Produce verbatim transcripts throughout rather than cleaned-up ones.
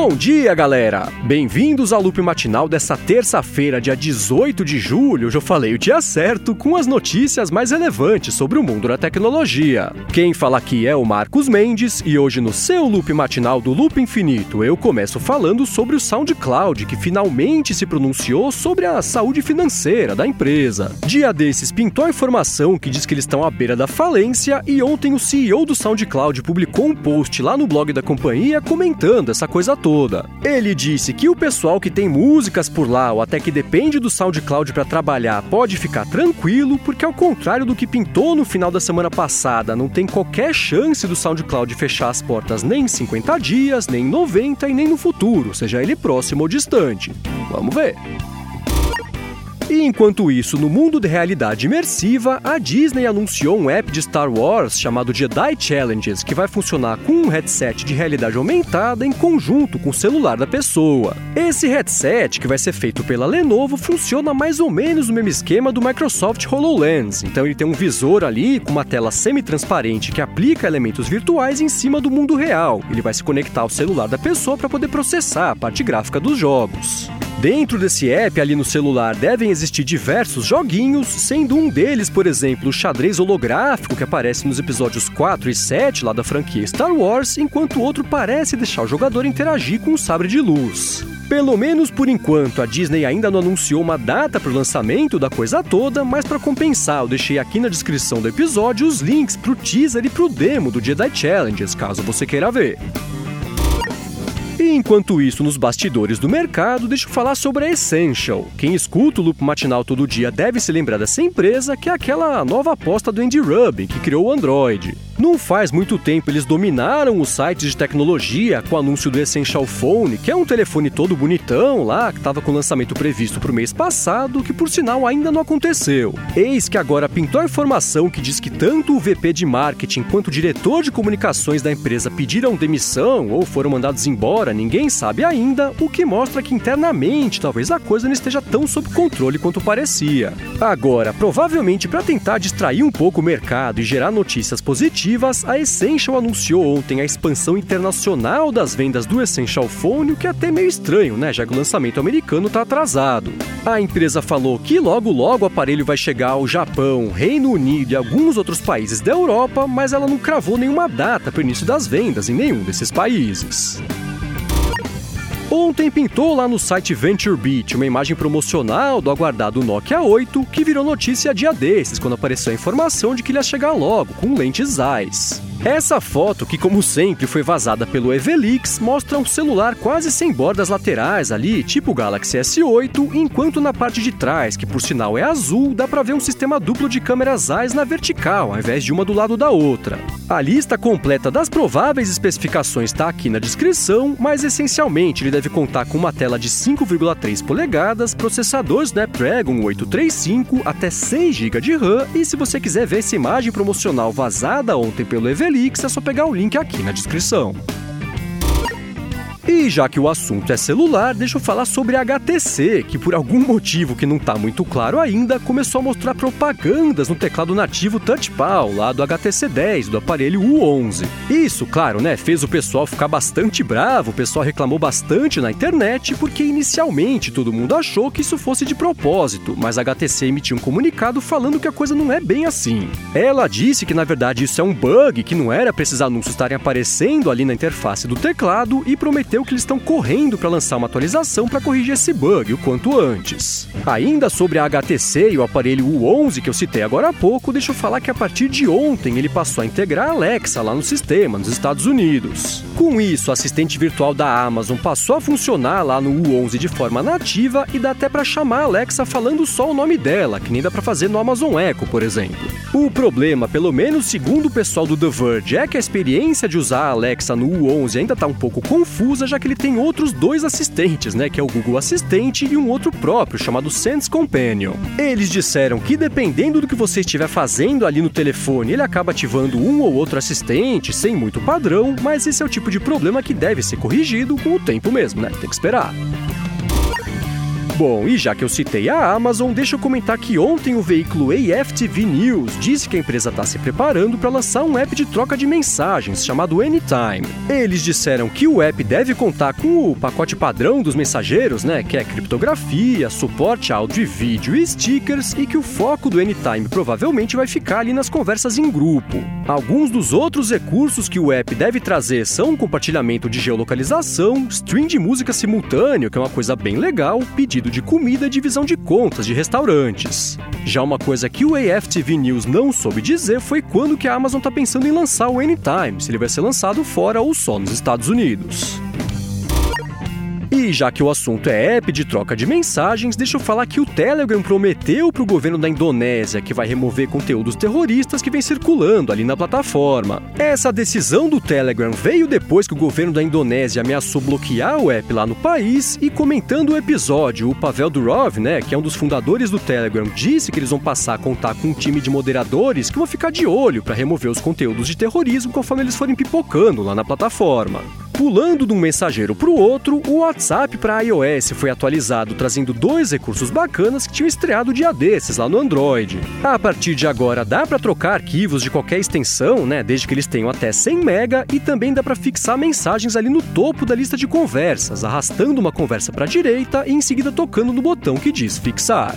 Bom dia, galera! Bem-vindos ao Loop Matinal dessa terça-feira, dia dezoito de julho. Hoje eu falei o dia certo, com as notícias mais relevantes sobre o mundo da tecnologia. Quem fala aqui é o Marcos Mendes e hoje no seu Loop Matinal do Loop Infinito eu começo falando sobre o SoundCloud, que finalmente se pronunciou sobre a saúde financeira da empresa. Dia desses pintou a informação que diz que eles estão à beira da falência e ontem o C E O do SoundCloud publicou um post lá no blog da companhia comentando essa coisa toda. Ele disse que o pessoal que tem músicas por lá ou até que depende do SoundCloud para trabalhar pode ficar tranquilo, porque ao contrário do que pintou no final da semana passada, não tem qualquer chance do SoundCloud fechar as portas nem em cinquenta dias, nem em noventa e nem no futuro, seja ele próximo ou distante. Vamos ver. E enquanto isso, no mundo de realidade imersiva, a Disney anunciou um app de Star Wars chamado Jedi Challenges, que vai funcionar com um headset de realidade aumentada em conjunto com o celular da pessoa. Esse headset, que vai ser feito pela Lenovo, funciona mais ou menos no mesmo esquema do Microsoft HoloLens. Então ele tem um visor ali com uma tela semi-transparente que aplica elementos virtuais em cima do mundo real. Ele vai se conectar ao celular da pessoa para poder processar a parte gráfica dos jogos. Dentro desse app, ali no celular, devem existir diversos joguinhos, sendo um deles, por exemplo, o xadrez holográfico que aparece nos episódios quatro e sete lá da franquia Star Wars, enquanto o outro parece deixar o jogador interagir com um sabre de luz. Pelo menos por enquanto, a Disney ainda não anunciou uma data para o lançamento da coisa toda, mas para compensar, eu deixei aqui na descrição do episódio os links para o teaser e para o demo do Jedi Challenges, caso você queira ver. E enquanto isso, nos bastidores do mercado, deixa eu falar sobre a Essential. Quem escuta o Loop Matinal todo dia deve se lembrar dessa empresa, que é aquela nova aposta do Andy Rubin, que criou o Android. Não faz muito tempo eles dominaram os sites de tecnologia com o anúncio do Essential Phone, que é um telefone todo bonitão lá, que estava com o lançamento previsto para o mês passado, que por sinal ainda não aconteceu. Eis que agora pintou a informação que diz que tanto o V P de marketing quanto o diretor de comunicações da empresa pediram demissão ou foram mandados embora, ninguém sabe ainda, o que mostra que internamente talvez a coisa não esteja tão sob controle quanto parecia. Agora, provavelmente para tentar distrair um pouco o mercado e gerar notícias positivas, a Essential anunciou ontem a expansão internacional das vendas do Essential Phone, o que é até meio estranho, né, já que o lançamento americano está atrasado. A empresa falou que logo logo o aparelho vai chegar ao Japão, Reino Unido e alguns outros países da Europa, mas ela não cravou nenhuma data para o início das vendas em nenhum desses países. Ontem pintou lá no site VentureBeat uma imagem promocional do aguardado Nokia oito, que virou notícia dia desses, quando apareceu a informação de que ele ia chegar logo, com lentes Zeiss. Essa foto, que como sempre foi vazada pelo Evelix, mostra um celular quase sem bordas laterais ali, tipo o Galaxy S oito, enquanto na parte de trás, que por sinal é azul, dá pra ver um sistema duplo de câmeras Zeiss na vertical, ao invés de uma do lado da outra. A lista completa das prováveis especificações está aqui na descrição, mas essencialmente ele deve contar com uma tela de cinco vírgula três polegadas, processador Snapdragon oitocentos e trinta e cinco, até seis gigas de RAM, e se você quiser ver essa imagem promocional vazada ontem pelo Evelix, é só pegar o link aqui na descrição. E já que o assunto é celular, deixa eu falar sobre a H T C, que por algum motivo que não está muito claro ainda, começou a mostrar propagandas no teclado nativo TouchPal, lá do H T C dez, do aparelho U onze. Isso, claro, né, fez o pessoal ficar bastante bravo, o pessoal reclamou bastante na internet, porque inicialmente todo mundo achou que isso fosse de propósito, mas a H T C emitiu um comunicado falando que a coisa não é bem assim. Ela disse que na verdade isso é um bug, que não era para esses anúncios estarem aparecendo ali na interface do teclado, e prometeu que eles estão correndo para lançar uma atualização para corrigir esse bug o quanto antes. Ainda sobre a H T C e o aparelho U onze que eu citei agora há pouco, deixa eu falar que a partir de ontem ele passou a integrar a Alexa lá no sistema, nos Estados Unidos. Com isso, o assistente virtual da Amazon passou a funcionar lá no U onze de forma nativa e dá até para chamar a Alexa falando só o nome dela, que nem dá para fazer no Amazon Echo, por exemplo. O problema, pelo menos segundo o pessoal do The Verge, é que a experiência de usar a Alexa no U onze ainda está um pouco confusa, já que ele tem outros dois assistentes, né, que é o Google Assistente e um outro próprio, chamado Sense Companion. Eles disseram que dependendo do que você estiver fazendo ali no telefone, ele acaba ativando um ou outro assistente, sem muito padrão, mas esse é o tipo de problema que deve ser corrigido com o tempo mesmo, né, tem que esperar. Bom, e já que eu citei a Amazon, deixa eu comentar que ontem o veículo A F T V News disse que a empresa está se preparando para lançar um app de troca de mensagens chamado Anytime. Eles disseram que o app deve contar com o pacote padrão dos mensageiros, né, que é criptografia, suporte áudio e vídeo e stickers, e que o foco do Anytime provavelmente vai ficar ali nas conversas em grupo. Alguns dos outros recursos que o app deve trazer são compartilhamento de geolocalização, stream de música simultâneo, que é uma coisa bem legal, pedido de comida e divisão de contas de restaurantes. Já uma coisa que o A F T V News não soube dizer foi quando que a Amazon está pensando em lançar o Anytime, se ele vai ser lançado fora ou só nos Estados Unidos. E já que o assunto é app de troca de mensagens, deixa eu falar que o Telegram prometeu para o governo da Indonésia que vai remover conteúdos terroristas que vem circulando ali na plataforma. Essa decisão do Telegram veio depois que o governo da Indonésia ameaçou bloquear o app lá no país, e comentando o episódio, o Pavel Durov, né, que é um dos fundadores do Telegram, disse que eles vão passar a contar com um time de moderadores que vão ficar de olho para remover os conteúdos de terrorismo conforme eles forem pipocando lá na plataforma. Pulando de um mensageiro para o outro, o WhatsApp para iOS foi atualizado, trazendo dois recursos bacanas que tinham estreado dia desses lá no Android. A partir de agora dá para trocar arquivos de qualquer extensão, né, desde que eles tenham até cem mega, e também dá para fixar mensagens ali no topo da lista de conversas, arrastando uma conversa para a direita e em seguida tocando no botão que diz fixar.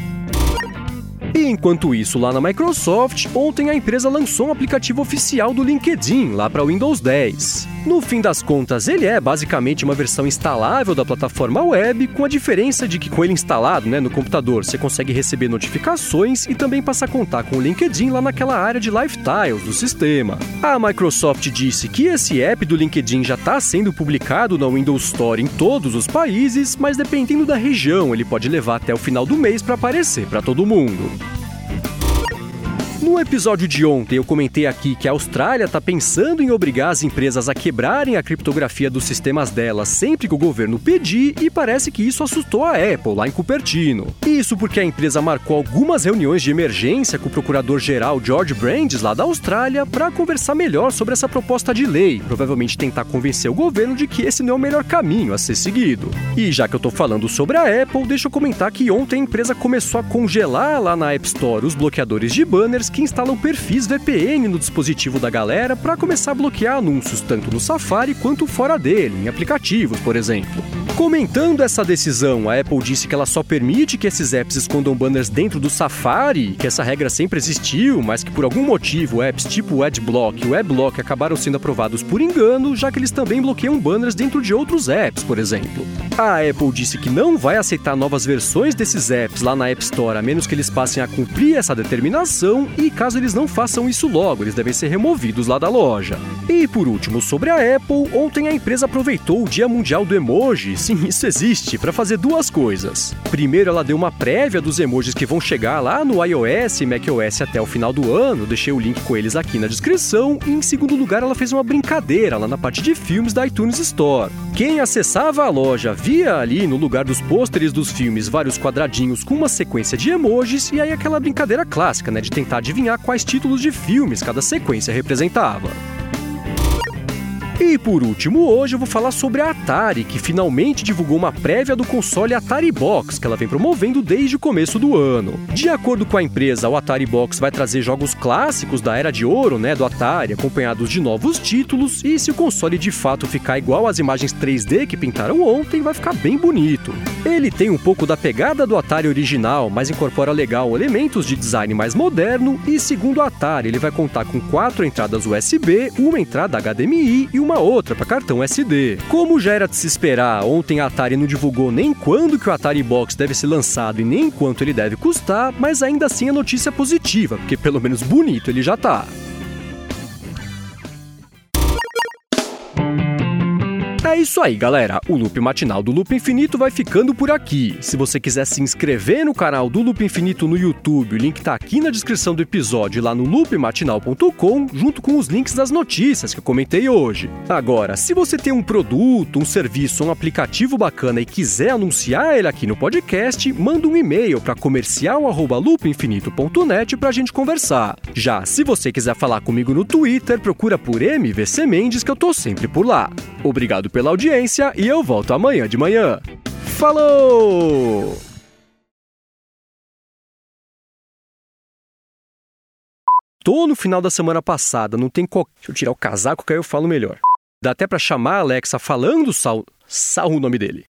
E enquanto isso, lá na Microsoft, ontem a empresa lançou um aplicativo oficial do LinkedIn lá para Windows dez. No fim das contas, ele é basicamente uma versão instalável da plataforma web, com a diferença de que com ele instalado, né, no computador, você consegue receber notificações e também passa a contar com o LinkedIn lá naquela área de lifestyles do sistema. A Microsoft disse que esse app do LinkedIn já está sendo publicado na Windows Store em todos os países, mas dependendo da região, ele pode levar até o final do mês para aparecer para todo mundo. No episódio de ontem, eu comentei aqui que a Austrália está pensando em obrigar as empresas a quebrarem a criptografia dos sistemas delas sempre que o governo pedir, e parece que isso assustou a Apple lá em Cupertino. Isso porque a empresa marcou algumas reuniões de emergência com o procurador-geral George Brandis lá da Austrália para conversar melhor sobre essa proposta de lei, provavelmente tentar convencer o governo de que esse não é o melhor caminho a ser seguido. E já que eu estou falando sobre a Apple, deixa eu comentar que ontem a empresa começou a congelar lá na App Store os bloqueadores de banners que instalam perfis V P N no dispositivo da galera para começar a bloquear anúncios tanto no Safari quanto fora dele, em aplicativos, por exemplo. Comentando essa decisão, a Apple disse que ela só permite que esses apps escondam banners dentro do Safari, que essa regra sempre existiu, mas que por algum motivo apps tipo o Adblock e o Webblock acabaram sendo aprovados por engano, já que eles também bloqueiam banners dentro de outros apps, por exemplo. A Apple disse que não vai aceitar novas versões desses apps lá na App Store, a menos que eles passem a cumprir essa determinação, e caso eles não façam isso logo, eles devem ser removidos lá da loja. E por último, sobre a Apple, ontem a empresa aproveitou o Dia Mundial do Emoji, sim, isso existe, para fazer duas coisas. Primeiro, ela deu uma prévia dos emojis que vão chegar lá no iOS e macOS até o final do ano, deixei o link com eles aqui na descrição, e em segundo lugar, ela fez uma brincadeira lá na parte de filmes da iTunes Store. Quem acessava a loja via ali no lugar dos pôsteres dos filmes vários quadradinhos com uma sequência de emojis, e aí aquela brincadeira clássica, né, de tentar adivinhar quais títulos de filmes cada sequência representava. E por último, hoje eu vou falar sobre a Atari, que finalmente divulgou uma prévia do console Atari Box, que ela vem promovendo desde o começo do ano. De acordo com a empresa, o Atari Box vai trazer jogos clássicos da era de ouro, né, do Atari, acompanhados de novos títulos, e se o console de fato ficar igual às imagens três D que pintaram ontem, vai ficar bem bonito. Ele tem um pouco da pegada do Atari original, mas incorpora legal elementos de design mais moderno, e segundo a Atari, ele vai contar com quatro entradas U S B, uma entrada H D M I e uma uma outra para cartão S D. Como já era de se esperar, ontem a Atari não divulgou nem quando que o Atari Box deve ser lançado e nem quanto ele deve custar, mas ainda assim a notícia é positiva, porque pelo menos bonito ele já tá. É isso aí, galera. O Loop Matinal do Loop Infinito vai ficando por aqui. Se você quiser se inscrever no canal do Loop Infinito no YouTube, o link tá aqui na descrição do episódio, lá no loop matinal ponto com, junto com os links das notícias que eu comentei hoje. Agora, se você tem um produto, um serviço, um aplicativo bacana e quiser anunciar ele aqui no podcast, manda um e-mail para comercial arroba loop infinito ponto net pra gente conversar. Já se você quiser falar comigo no Twitter, procura por M V C Mendes, que eu tô sempre por lá. Obrigado pela audiência e eu volto amanhã de manhã. falou! Tô no final da semana passada, não tem qual... Deixa eu tirar o casaco que aí eu falo melhor. Dá até pra chamar a Alexa falando Saul... Saul o nome dele.